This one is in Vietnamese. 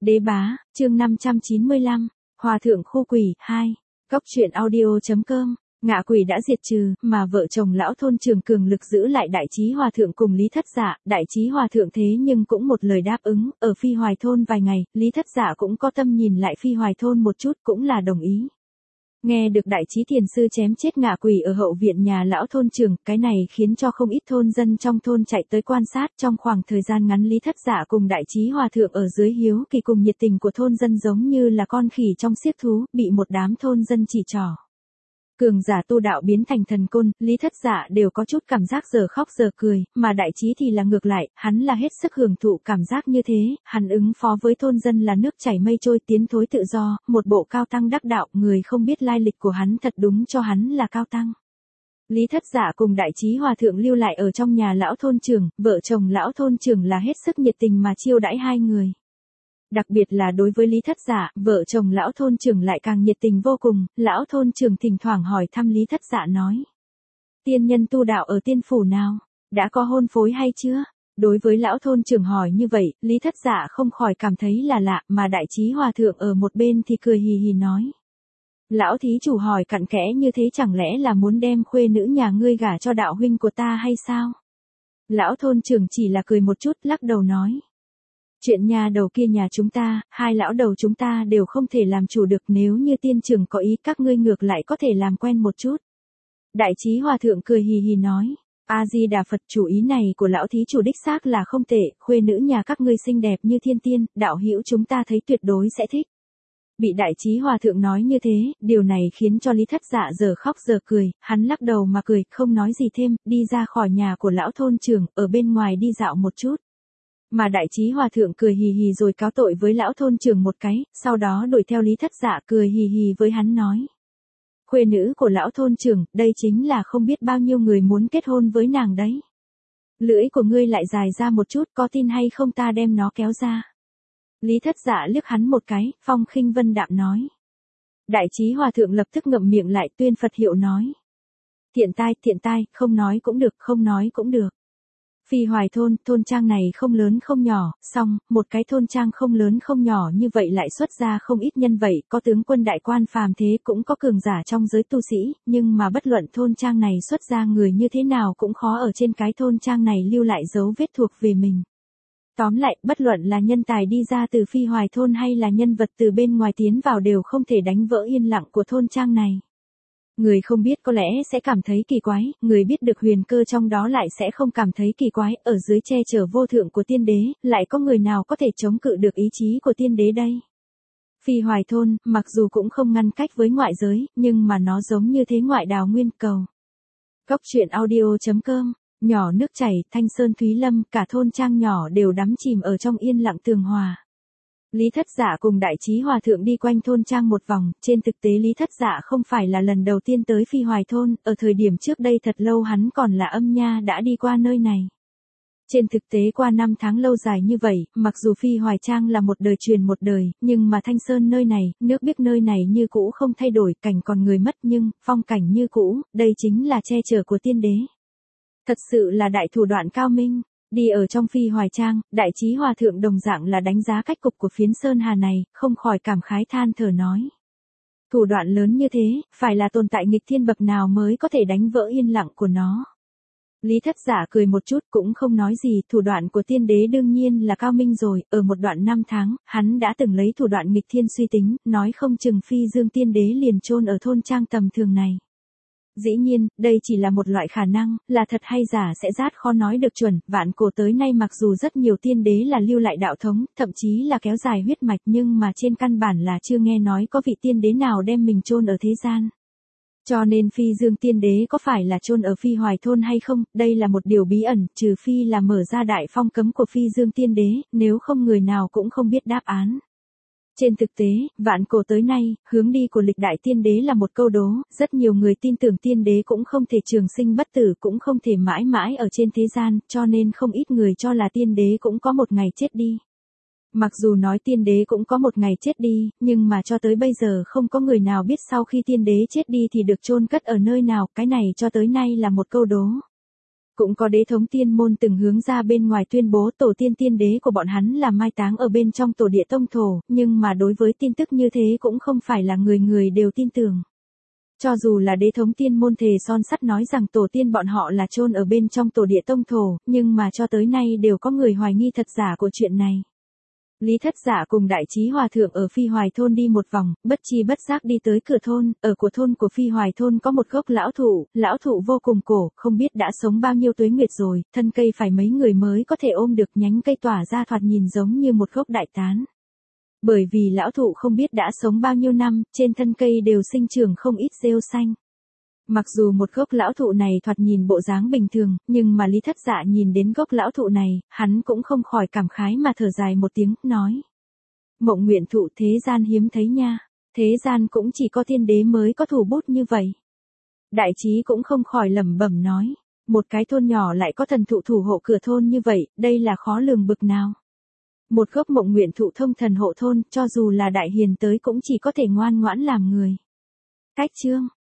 Đế bá, chương 595, Hòa thượng khu quỷ, 2. Cóc truyện audio.com. Ngạ quỷ đã diệt trừ, mà vợ chồng lão thôn trường cường lực giữ lại Đại Chí Hòa thượng cùng Lý Thất Dạ. Đại Chí Hòa thượng thế nhưng cũng một lời đáp ứng, ở Phi Hoài thôn vài ngày, Lý Thất Dạ cũng có tâm nhìn lại Phi Hoài thôn một chút, cũng là đồng ý. Nghe được Đại Chí Thiền sư chém chết ngạ quỷ ở hậu viện nhà lão thôn trường, cái này khiến cho không ít thôn dân trong thôn chạy tới quan sát. Trong khoảng thời gian ngắn, Lý Thất Dạ cùng Đại Chí Hòa thượng ở dưới hiếu kỳ cùng nhiệt tình của thôn dân giống như là con khỉ trong xiếc thú, bị một đám thôn dân chỉ trỏ. Cường giả tu đạo biến thành thần côn, Lý Thất Dạ đều có chút cảm giác giờ khóc giờ cười, mà Đại Chí thì là ngược lại, hắn là hết sức hưởng thụ cảm giác như thế, hắn ứng phó với thôn dân là nước chảy mây trôi, tiến thối tự do, một bộ cao tăng đắc đạo, người không biết lai lịch của hắn thật đúng cho hắn là cao tăng. Lý Thất Dạ cùng Đại Chí Hòa thượng lưu lại ở trong nhà lão thôn trưởng, vợ chồng lão thôn trưởng là hết sức nhiệt tình mà chiêu đãi hai người. Đặc biệt là đối với Lý Thất Dạ, vợ chồng lão thôn trưởng lại càng nhiệt tình vô cùng, lão thôn trưởng thỉnh thoảng hỏi thăm Lý Thất Dạ nói. Tiên nhân tu đạo ở tiên phủ nào? Đã có hôn phối hay chưa? Đối với lão thôn trưởng hỏi như vậy, Lý Thất Dạ không khỏi cảm thấy là lạ, mà Đại Chí Hòa thượng ở một bên thì cười hì hì nói. Lão thí chủ hỏi cặn kẽ như thế chẳng lẽ là muốn đem khuê nữ nhà ngươi gả cho đạo huynh của ta hay sao? Lão thôn trưởng chỉ là cười một chút, lắc đầu nói. Chuyện nhà đầu kia nhà chúng ta, hai lão đầu chúng ta đều không thể làm chủ được, nếu như tiên trưởng có ý các ngươi ngược lại có thể làm quen một chút. Đại Chí Hòa thượng cười hì hì nói, A-di-đà Phật, chủ ý này của lão thí chủ đích xác là không tệ, khuê nữ nhà các ngươi xinh đẹp như thiên tiên, đạo hữu chúng ta thấy tuyệt đối sẽ thích. Bị Đại Chí Hòa thượng nói như thế, điều này khiến cho Lý Thất Dạ giờ khóc giờ cười, hắn lắc đầu mà cười, không nói gì thêm, đi ra khỏi nhà của lão thôn trưởng, ở bên ngoài đi dạo một chút. Mà Đại Chí Hòa thượng cười hì hì rồi cáo tội với lão thôn trưởng một cái, sau đó đuổi theo Lý Thất Dạ cười hì hì với hắn nói. Khuê nữ của lão thôn trưởng, đây chính là không biết bao nhiêu người muốn kết hôn với nàng đấy. Lưỡi của ngươi lại dài ra một chút, có tin hay không ta đem nó kéo ra. Lý Thất Dạ liếc hắn một cái, phong khinh vân đạm nói. Đại Chí Hòa thượng lập tức ngậm miệng lại, tuyên Phật hiệu nói. Thiện tai, không nói cũng được, không nói cũng được. Phi Hoài thôn, thôn trang này không lớn không nhỏ, song, một cái thôn trang không lớn không nhỏ như vậy lại xuất ra không ít nhân vậy, có tướng quân đại quan phàm thế cũng có cường giả trong giới tu sĩ, nhưng mà bất luận thôn trang này xuất ra người như thế nào cũng khó ở trên cái thôn trang này lưu lại dấu vết thuộc về mình. Tóm lại, bất luận là nhân tài đi ra từ Phi Hoài thôn hay là nhân vật từ bên ngoài tiến vào đều không thể đánh vỡ yên lặng của thôn trang này. Người không biết có lẽ sẽ cảm thấy kỳ quái, người biết được huyền cơ trong đó lại sẽ không cảm thấy kỳ quái, ở dưới che chở vô thượng của tiên đế, lại có người nào có thể chống cự được ý chí của tiên đế đây? Phi Hoài thôn, mặc dù cũng không ngăn cách với ngoại giới, nhưng mà nó giống như thế ngoại đào nguyên cầu. Cóc truyện audio.com, nhỏ nước chảy, thanh sơn thúy lâm, cả thôn trang nhỏ đều đắm chìm ở trong yên lặng tường hòa. Lý Thất Dạ cùng Đại Chí Hòa thượng đi quanh thôn trang một vòng, trên thực tế Lý Thất Dạ không phải là lần đầu tiên tới Phi Hoài thôn, ở thời điểm trước đây thật lâu hắn còn là âm nha đã đi qua nơi này. Trên thực tế qua 5 tháng lâu dài như vậy, mặc dù Phi Hoài Trang là một đời truyền một đời, nhưng mà Thanh Sơn nơi này, nước biếc nơi này như cũ không thay đổi, cảnh còn người mất nhưng, phong cảnh như cũ, đây chính là che chở của tiên đế. Thật sự là đại thủ đoạn cao minh. Đi ở trong Phi Hoài Trang, Đại Chí Hòa thượng đồng dạng là đánh giá cách cục của phiến sơn hà này, không khỏi cảm khái than thở nói. Thủ đoạn lớn như thế, phải là tồn tại nghịch thiên bậc nào mới có thể đánh vỡ yên lặng của nó. Lý Thất Dạ cười một chút cũng không nói gì, thủ đoạn của tiên đế đương nhiên là cao minh rồi, ở một đoạn 5 tháng, hắn đã từng lấy thủ đoạn nghịch thiên suy tính, nói không chừng Phi Dương tiên đế liền chôn ở thôn trang tầm thường này. Dĩ nhiên, đây chỉ là một loại khả năng, là thật hay giả sẽ rất khó nói được chuẩn, vạn cổ tới nay mặc dù rất nhiều tiên đế là lưu lại đạo thống, thậm chí là kéo dài huyết mạch nhưng mà trên căn bản là chưa nghe nói có vị tiên đế nào đem mình chôn ở thế gian. Cho nên Phi Dương tiên đế có phải là chôn ở Phi Hoài thôn hay không, đây là một điều bí ẩn, trừ phi là mở ra đại phong cấm của Phi Dương tiên đế, nếu không người nào cũng không biết đáp án. Trên thực tế, vạn cổ tới nay, hướng đi của lịch đại tiên đế là một câu đố, rất nhiều người tin tưởng tiên đế cũng không thể trường sinh bất tử, cũng không thể mãi mãi ở trên thế gian, cho nên không ít người cho là tiên đế cũng có một ngày chết đi. Mặc dù nói tiên đế cũng có một ngày chết đi, nhưng mà cho tới bây giờ không có người nào biết sau khi tiên đế chết đi thì được chôn cất ở nơi nào, cái này cho tới nay là một câu đố. Cũng có đế thống tiên môn từng hướng ra bên ngoài tuyên bố tổ tiên tiên đế của bọn hắn là mai táng ở bên trong tổ địa tông thổ, nhưng mà đối với tin tức như thế cũng không phải là người người đều tin tưởng. Cho dù là đế thống tiên môn thề son sắt nói rằng tổ tiên bọn họ là chôn ở bên trong tổ địa tông thổ, nhưng mà cho tới nay đều có người hoài nghi thật giả của chuyện này. Lý Thất Dạ cùng Đại Trí Hòa Thượng ở Phi Hoài thôn đi một vòng, bất chi bất giác đi tới cửa thôn, ở của thôn của Phi Hoài thôn có một gốc lão thụ vô cùng cổ, không biết đã sống bao nhiêu tuế nguyệt rồi, thân cây phải mấy người mới có thể ôm được, nhánh cây tỏa ra thoạt nhìn giống như một gốc đại tán. Bởi vì lão thụ không biết đã sống bao nhiêu năm, trên thân cây đều sinh trưởng không ít rêu xanh. Mặc dù một gốc lão thụ này thoạt nhìn bộ dáng bình thường, nhưng mà Lý Thất Dạ nhìn đến gốc lão thụ này, hắn cũng không khỏi cảm khái mà thở dài một tiếng, nói. Mộng nguyện thụ thế gian hiếm thấy nha, thế gian cũng chỉ có tiên đế mới có thủ bút như vậy. Đại Trí cũng không khỏi lẩm bẩm nói, một cái thôn nhỏ lại có thần thụ thủ hộ cửa thôn như vậy, đây là khó lường bực nào. Một gốc mộng nguyện thụ thông thần hộ thôn, cho dù là đại hiền tới cũng chỉ có thể ngoan ngoãn làm người. Cách chương